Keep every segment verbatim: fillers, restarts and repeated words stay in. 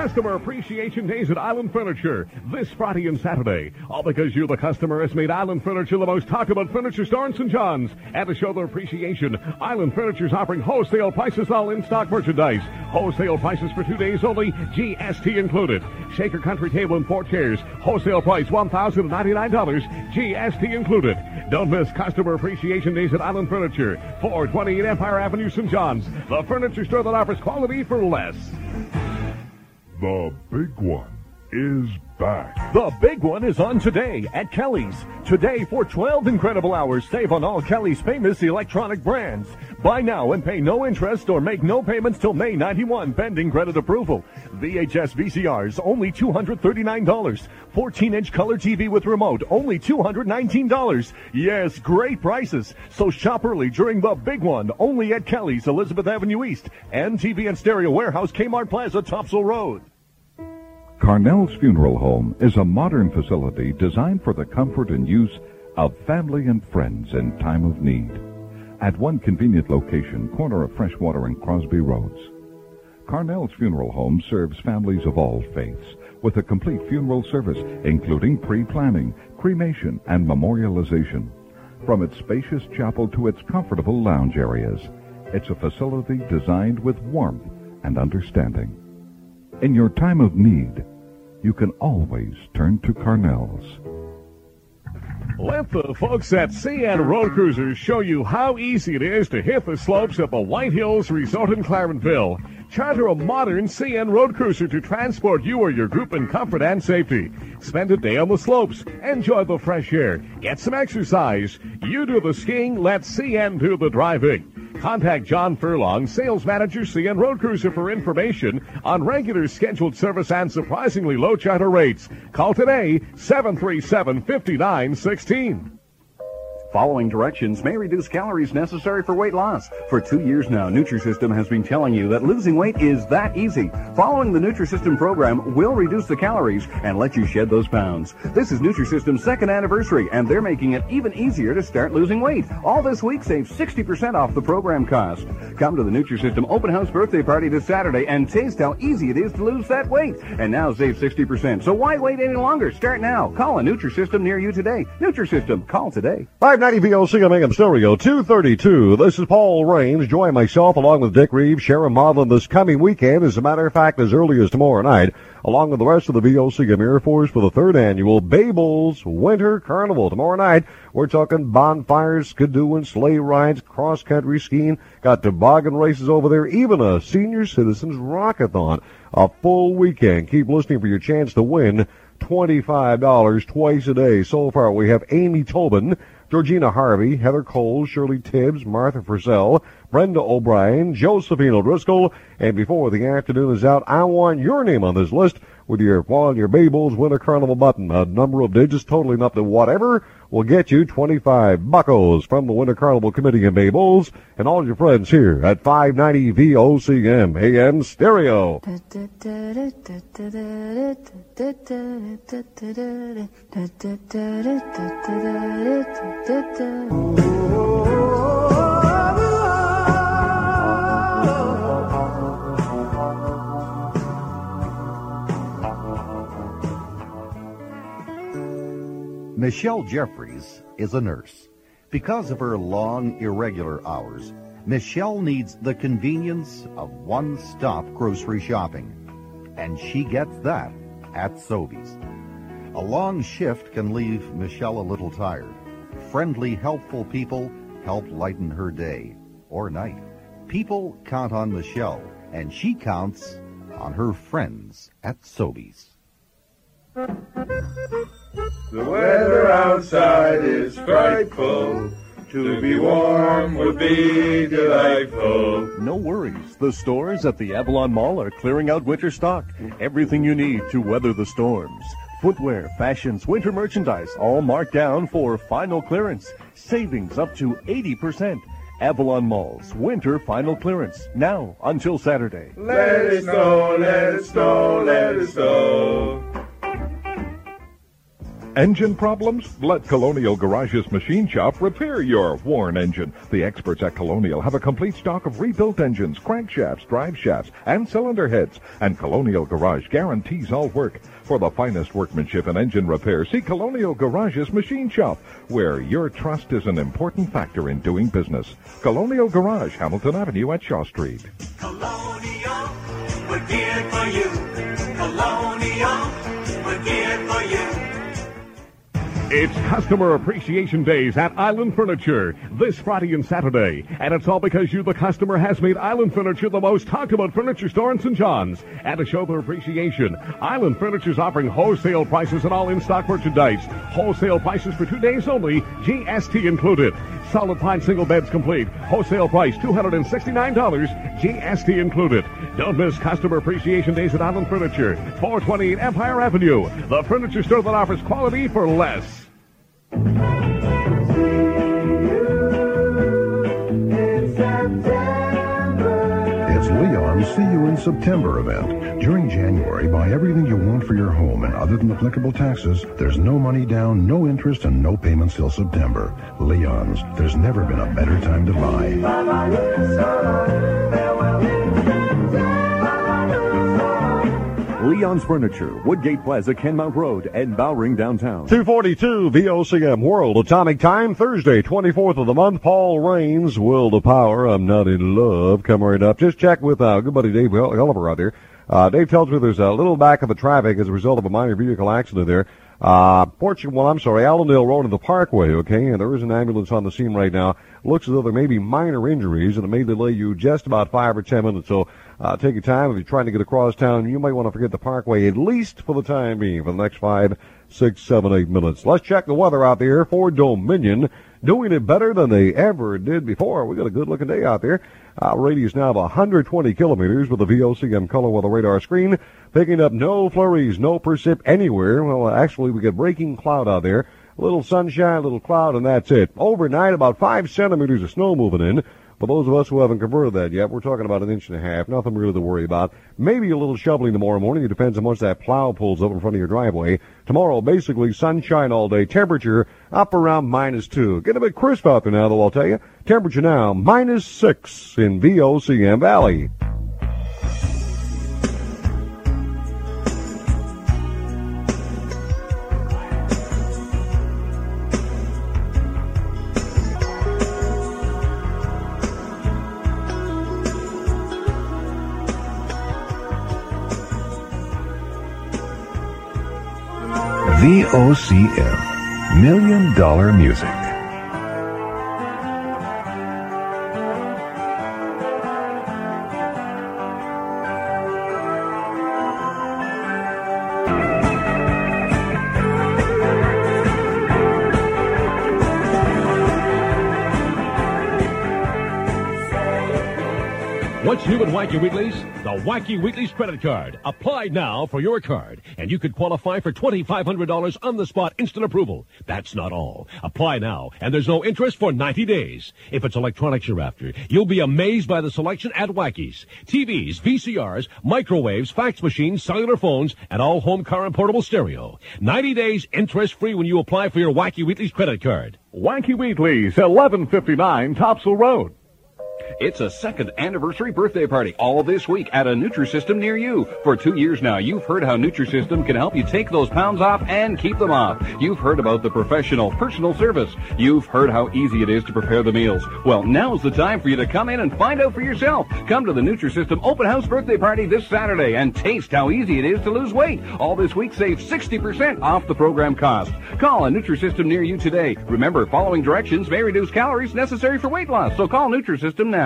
Customer Appreciation Days at Island Furniture this Friday and Saturday. All because you, the customer, has made Island Furniture the most talked about furniture store in Saint John's. And to show their appreciation, Island Furniture is offering wholesale prices on all in-stock merchandise. Wholesale prices for two days only, G S T included. Shaker Country Table and four chairs. Wholesale price one thousand ninety-nine dollars, G S T included. Don't miss Customer Appreciation Days at Island Furniture, four twenty-eight Empire Avenue, Saint John's. The furniture store that offers quality for less. The big one is back. The big one is on today at Kelly's. Today for twelve incredible hours, save on all Kelly's famous electronic brands. Buy now and pay no interest or make no payments till May ninety-first, pending credit approval. V H S V C Rs, only two hundred thirty-nine dollars. fourteen inch color T V with remote, only two hundred nineteen dollars. Yes, great prices. So shop early during the big one, only at Kelly's, Elizabeth Avenue East, and T V and Stereo Warehouse, Kmart Plaza, Topsail Road. Carnell's Funeral Home is a modern facility designed for the comfort and use of family and friends in time of need. At one convenient location, corner of Freshwater and Crosby Roads. Carnell's Funeral Home serves families of all faiths with a complete funeral service, including pre-planning, cremation, and memorialization. From its spacious chapel to its comfortable lounge areas, it's a facility designed with warmth and understanding. In your time of need, you can always turn to Carnell's. Let the folks at C N Road Cruisers show you how easy it is to hit the slopes at the White Hills Resort in Clarentville. Charter a modern C N Road Cruiser to transport you or your group in comfort and safety. Spend a day on the slopes. Enjoy the fresh air. Get some exercise. You do the skiing, let C N do the driving. Contact John Furlong, Sales Manager, C N Road Cruiser, for information on regular scheduled service and surprisingly low charter rates. Call today, seven three seven, five nine one six. Following directions may reduce calories necessary for weight loss. For two years now, Nutrisystem has been telling you that losing weight is that easy. Following the Nutrisystem program will reduce the calories and let you shed those pounds. This is Nutrisystem's second anniversary, and they're making it even easier to start losing weight. All this week, save sixty percent off the program cost. Come to the Nutrisystem Open House Birthday Party this Saturday and taste how easy it is to lose that weight. And now save sixty percent. So why wait any longer? Start now. Call a Nutrisystem near you today. Nutrisystem. Call today. five ninety V O C M A M Stereo two thirty-two. This is Paul Raines, joining myself along with Dick Reeves, Sharon Modlin this coming weekend. As a matter of fact, as early as tomorrow night, along with the rest of the V O C M Air Force for the third annual Babel's Winter Carnival. Tomorrow night, we're talking bonfires, skidooing, sleigh rides, cross-country skiing, got toboggan races over there, even a senior citizens rockathon. A full weekend. Keep listening for your chance to win twenty-five dollars twice a day. So far, we have Amy Tobin, Georgina Harvey, Heather Cole, Shirley Tibbs, Martha Purcell, Brenda O'Brien, Josephine O'Driscoll, and before the afternoon is out, I want your name on this list with your on your Babel's Winter Carnival button. A number of digits totaling up to whatever will get you twenty-five buckos from the Winter Carnival Committee in Babel's and all your friends here at five ninety V O C M A M Stereo. Michelle Jeffries is a nurse. Because of her long, irregular hours, Michelle needs the convenience of one-stop grocery shopping. And she gets that at Sobeys. A long shift can leave Michelle a little tired. Friendly, helpful people help lighten her day or night. People count on Michelle, and she counts on her friends at Sobeys. The weather outside is frightful. To be warm would be delightful. No worries. The stores at the Avalon Mall are clearing out winter stock. Everything you need to weather the storms. Footwear, fashions, winter merchandise, all marked down for final clearance. Savings up to eighty percent. Avalon Mall's winter final clearance. Now until Saturday. Let it snow, let it snow, let it snow. Engine problems? Let Colonial Garage's Machine Shop repair your worn engine. The experts at Colonial have a complete stock of rebuilt engines, crankshafts, drive shafts, and cylinder heads. And Colonial Garage guarantees all work. For the finest workmanship and engine repair, see Colonial Garage's Machine Shop, where your trust is an important factor in doing business. Colonial Garage, Hamilton Avenue at Shaw Street. Colonial, we're geared for you. Colonial, we're geared for you. It's Customer Appreciation Days at Island Furniture this Friday and Saturday. And it's all because you, the customer, has made Island Furniture the most talked about furniture store in Saint John's. And to show their appreciation, Island Furniture's offering wholesale prices on all in-stock merchandise. Wholesale prices for two days only, G S T included. Solid pine single beds complete. Wholesale price two hundred sixty-nine dollars, G S T included. Don't miss Customer Appreciation Days at Island Furniture, four twenty-eight Empire Avenue. The furniture store that offers quality for less. It's Leon's See You in September event. During January, buy everything you want for your home, and other than applicable taxes, there's no money down, no interest, and no payments till September. Leon's, there's never been a better time to buy. Leon's Furniture, Woodgate Plaza, Kenmount Road, and Bowring downtown. two forty-two V O C M World Atomic Time, Thursday, twenty-fourth of the month. Paul Raines, Will to Power, I'm Not in Love, come right up. Just check with uh, good buddy Dave Gulliver out there. Uh, Dave tells me there's a little back of the traffic as a result of a minor vehicle accident there. Uh, Portugal, well, I'm sorry, Allendale Road and the Parkway, okay, and there is an ambulance on the scene right now. Looks as though there may be minor injuries, and it may delay you just about five or ten minutes, so uh, take your time. If you're trying to get across town, you might want to forget the Parkway, at least for the time being, for the next five, six, seven, eight minutes. Let's check the weather out there for Dominion. Doing it better than they ever did before. We got a good-looking day out there. Uh, radius now of one hundred twenty kilometers with the V O C M color weather radar screen. Picking up no flurries, no precip anywhere. Well, actually, we get breaking cloud out there. A little sunshine, a little cloud, and that's it. Overnight, about five centimeters of snow moving in. For those of us who haven't converted that yet, we're talking about an inch and a half. Nothing really to worry about. Maybe a little shoveling tomorrow morning. It depends on how much that plow pulls up in front of your driveway. Tomorrow, basically sunshine all day. Temperature up around minus two. Getting a bit crisp out there now, though, I'll tell you. Temperature now minus six in V O C M Valley. V O C M, Million Dollar Music. What's new at Wacky Wheatley's? The Wacky Wheatley's credit card. Apply now for your card, and you could qualify for twenty-five hundred dollars on-the-spot instant approval. That's not all. Apply now, and there's no interest for ninety days. If it's electronics you're after, you'll be amazed by the selection at Wacky's. T Vs, V C Rs, microwaves, fax machines, cellular phones, and all home car and portable stereo. ninety days interest-free when you apply for your Wacky Wheatley's credit card. Wacky Wheatley's, eleven fifty-nine Topsail Road. It's a second anniversary birthday party all this week at a Nutrisystem near you. For two years now, you've heard how Nutrisystem can help you take those pounds off and keep them off. You've heard about the professional, personal service. You've heard how easy it is to prepare the meals. Well, now's the time for you to come in and find out for yourself. Come to the Nutrisystem Open House Birthday Party this Saturday and taste how easy it is to lose weight. All this week, save sixty percent off the program cost. Call a Nutrisystem near you today. Remember, following directions may reduce calories necessary for weight loss, so call Nutrisystem now.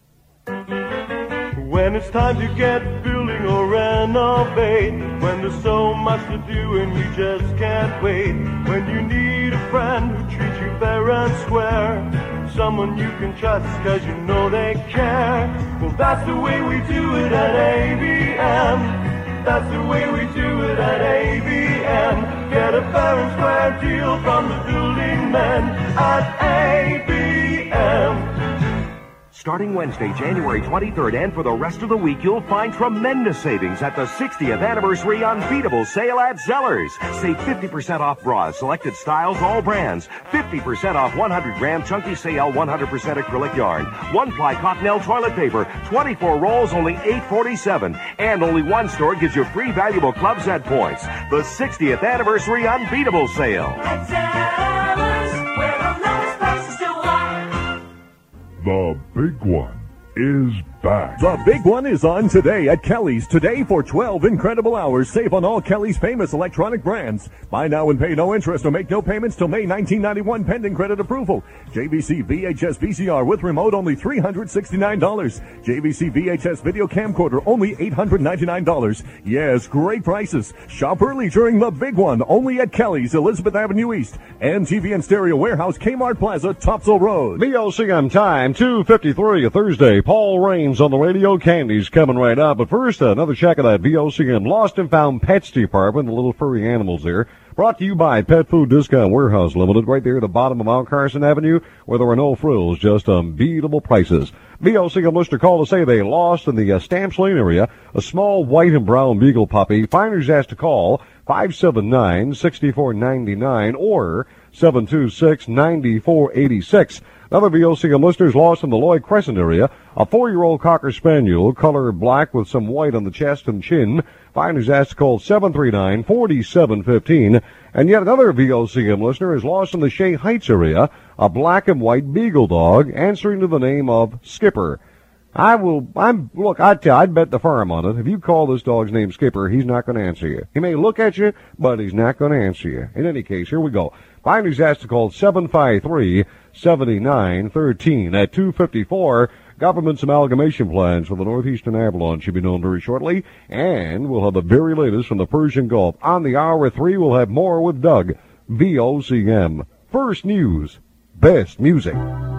When it's time to get building or renovate, when there's so much to do and you just can't wait, when you need a friend who treats you fair and square, someone you can trust cause you know they care. Well, that's the way we do it at A B M. That's the way we do it at A B M. Get a fair and square deal from the building men at A B M. Starting Wednesday, January twenty-third, and for the rest of the week, you'll find tremendous savings at the sixtieth Anniversary Unbeatable Sale at Zellers. Save fifty percent off bras, selected styles, all brands. fifty percent off one hundred gram Chunky C L one hundred percent acrylic yarn. One-ply Cottonelle toilet paper, twenty-four rolls, only eight forty-seven. And only one store gives you free valuable Club Z points. The sixtieth Anniversary Unbeatable Sale. At Zellers, where the lowest prices still are. The big one is back. The big one is on today at Kelly's. Today for twelve incredible hours. Save on all Kelly's famous electronic brands. Buy now and pay no interest or make no payments till May nineteen ninety-one pending credit approval. J V C V H S V C R with remote only three hundred sixty-nine dollars. J V C V H S video camcorder only eight hundred ninety-nine dollars. Yes, great prices. Shop early during the big one only at Kelly's, Elizabeth Avenue East, and T V and Stereo Warehouse, Kmart Plaza, Topsail Road. V O C M time, two fifty-three, a Thursday. Paul Raines on the radio. Candy's coming right up. But first, another check of that V O C M Lost and Found Pets Department, the little furry animals there. Brought to you by Pet Food Discount Warehouse Limited, right there at the bottom of Mount Carson Avenue, where there are no frills, just unbeatable prices. V O C M listener called to say they lost in the uh, Stamps Lane area a small white and brown beagle puppy. Finders asked to call five seven nine, six four nine nine or seven two six, nine four eight six. Another V O C M listeners lost in the Lloyd Crescent area a four-year-old Cocker Spaniel, color black with some white on the chest and chin. Finders asked to call seven three nine, four seven one five. And yet another V O C M listener is lost in the Shea Heights area, a black and white beagle dog answering to the name of Skipper. I will, I'm, look, I'd tell, I'd bet the farm on it. If you call this dog's name Skipper, he's not going to answer you. He may look at you, but he's not going to answer you. In any case, here we go. Finders asked to call seven five three, seven nine one three. At two fifty-four, government's amalgamation plans for the northeastern Avalon should be known very shortly, and we'll have the very latest from the Persian Gulf. On the hour at three, we'll have more with Doug. V O C M. First news, best music.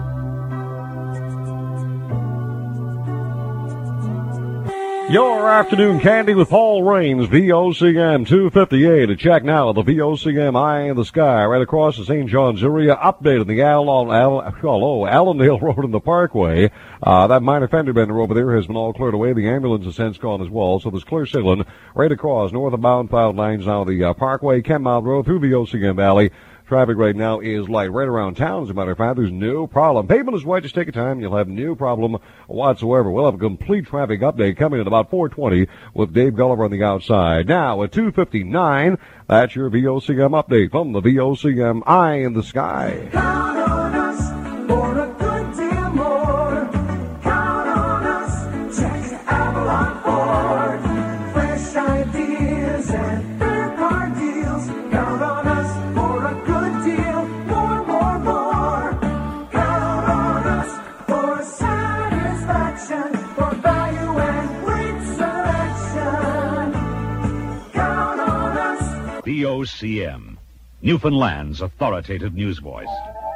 Your afternoon candy with Paul Raines, V O C M two fifty-eight. A check now of the V O C M Eye in the Sky right across the Saint John's area. Update on the Al- Al- hello, Allendale Road and the Parkway. Uh, that minor fender bender over there has been all cleared away. The ambulance has since gone as well, so there's clear signaling right across north of bound filed lines now the uh, Parkway, Kenmount Road through the O C M Valley. Traffic right now is light right around town. As a matter of fact, there's no problem. Pavement is wet. Just take your time. You'll have no problem whatsoever. We'll have a complete traffic update coming at about four twenty with Dave Gulliver on the outside. Now at two fifty-nine, that's your V O C M update from the V O C M Eye in the Sky. Count on us for a good deal more. Count on us. Check Avalon Ford. Fresh ideas and fair car deals. Count on us. V O C M, Newfoundland's authoritative news voice.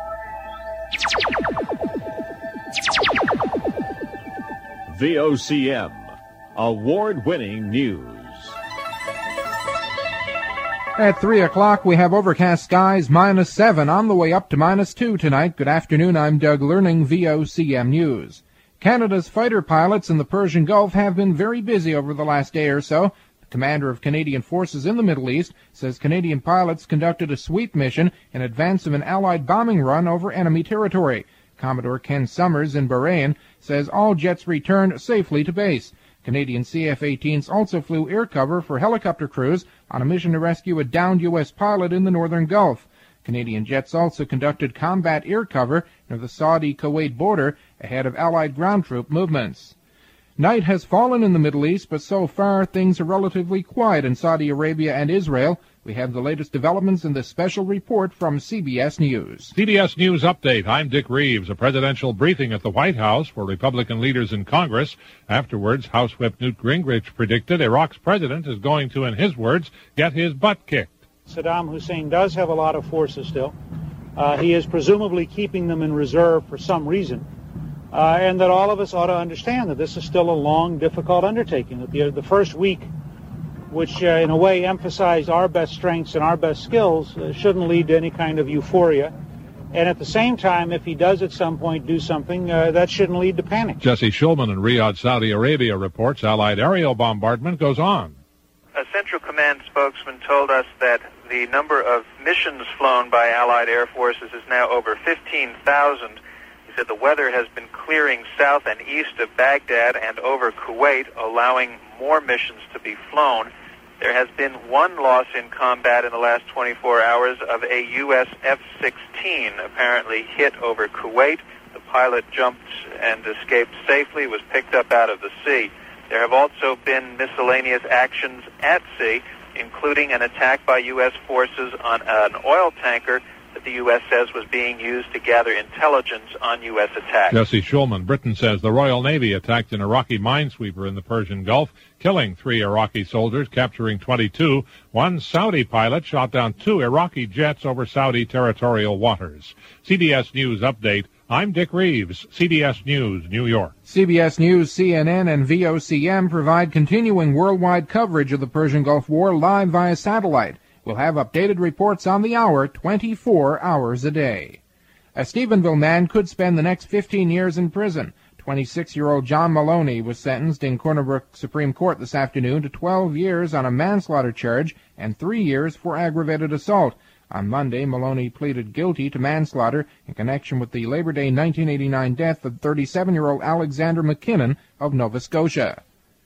V O C M, award-winning news. At three o'clock, we have overcast skies, minus seven, on the way up to minus two tonight. Good afternoon, I'm Doug Learning, V O C M News. Canada's fighter pilots in the Persian Gulf have been very busy over the last day or so. Commander of Canadian forces in the Middle East says Canadian pilots conducted a sweep mission in advance of an Allied bombing run over enemy territory. Commodore Ken Summers in Bahrain says all jets returned safely to base. Canadian C F eighteens also flew air cover for helicopter crews on a mission to rescue a downed U S pilot in the northern Gulf. Canadian jets also conducted combat air cover near the Saudi-Kuwait border ahead of Allied ground troop movements. Night has fallen in the Middle East, but so far things are relatively quiet in Saudi Arabia and Israel. We have the latest developments in this special report from C B S News. C B S News Update. I'm Dick Reeves. A presidential briefing at the White House for Republican leaders in Congress. Afterwards, House Whip Newt Gingrich predicted Iraq's president is going to, in his words, get his butt kicked. Saddam Hussein does have a lot of forces still. Uh, he is presumably keeping them in reserve for some reason. Uh, and that all of us ought to understand that this is still a long, difficult undertaking. That the, the first week, which uh, in a way emphasized our best strengths and our best skills, uh, shouldn't lead to any kind of euphoria. And at the same time, if he does at some point do something, uh, that shouldn't lead to panic. Jesse Schulman in Riyadh, Saudi Arabia reports Allied aerial bombardment goes on. A Central Command spokesman told us that the number of missions flown by Allied air forces is now over fifteen thousand. He said the weather has been clearing south and east of Baghdad and over Kuwait, allowing more missions to be flown. There has been one loss in combat in the last twenty-four hours of a U S F sixteen apparently hit over Kuwait. The pilot jumped and escaped safely, was picked up out of the sea. There have also been miscellaneous actions at sea, including an attack by U S forces on an oil tanker that the U S says was being used to gather intelligence on U S attacks. Jesse Schulman. Britain says the Royal Navy attacked an Iraqi minesweeper in the Persian Gulf, killing three Iraqi soldiers, capturing twenty-two. One Saudi pilot shot down two Iraqi jets over Saudi territorial waters. C B S News update. I'm Dick Reeves, C B S News, New York. C B S News, C N N, and V O C M provide continuing worldwide coverage of the Persian Gulf War live via satellite. We'll have updated reports on the hour, twenty-four hours a day. A Stephenville man could spend the next fifteen years in prison. twenty-six-year-old John Maloney was sentenced in Corner Brook Supreme Court this afternoon to twelve years on a manslaughter charge and three years for aggravated assault. On Monday, Maloney pleaded guilty to manslaughter in connection with the Labor Day nineteen eighty-nine death of thirty-seven-year-old Alexander McKinnon of Nova Scotia.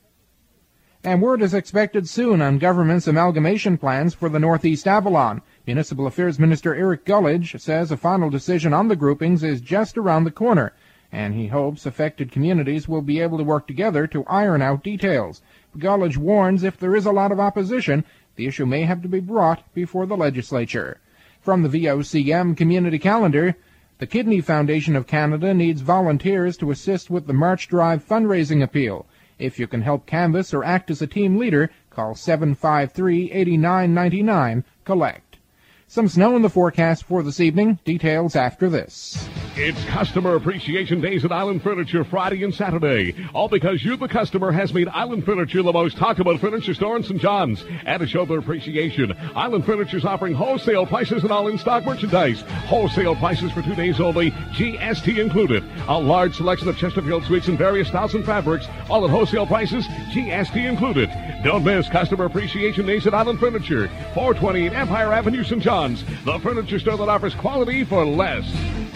And word is expected soon on government's amalgamation plans for the Northeast Avalon. Municipal Affairs Minister Eric Gullidge says a final decision on the groupings is just around the corner, and he hopes affected communities will be able to work together to iron out details. Gullidge warns if there is a lot of opposition, the issue may have to be brought before the legislature. From the V O C M Community Calendar, the Kidney Foundation of Canada needs volunteers to assist with the March Drive fundraising appeal. If you can help canvass or act as a team leader, call seven five three, eight nine nine nine, collect. Some snow in the forecast for this evening. Details after this. It's Customer Appreciation Days at Island Furniture Friday and Saturday. All because you, the customer, has made Island Furniture the most talked about furniture store in Saint John's. And to show their appreciation, Island Furniture is offering wholesale prices on all in-stock merchandise. Wholesale prices for two days only, G S T included. A large selection of Chesterfield suites in various styles and fabrics, all at wholesale prices, G S T included. Don't miss Customer Appreciation Days at Island Furniture, four twenty Empire Avenue, Saint John's. The furniture store that offers quality for less.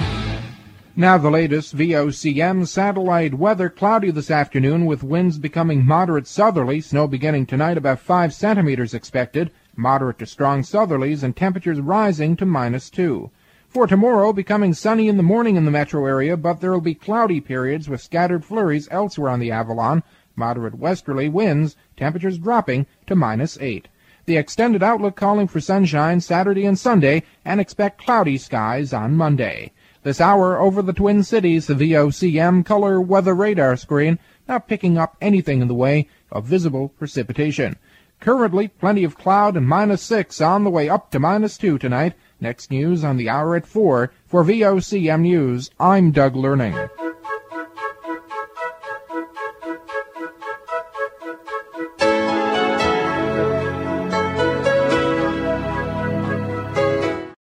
Now the latest V O C M satellite weather. Cloudy this afternoon with winds becoming moderate southerly. Snow beginning tonight, about five centimeters expected. Moderate to strong southerlies and temperatures rising to minus two. For tomorrow, becoming sunny in the morning in the metro area, but there will be cloudy periods with scattered flurries elsewhere on the Avalon. Moderate westerly winds, temperatures dropping to minus eight. The extended outlook calling for sunshine Saturday and Sunday, and expect cloudy skies on Monday. This hour over the Twin Cities, the V O C M color weather radar screen, not picking up anything in the way of visible precipitation. Currently, plenty of cloud and minus six on the way up to minus two tonight. Next news on the hour at four. For V O C M News, I'm Doug Learning.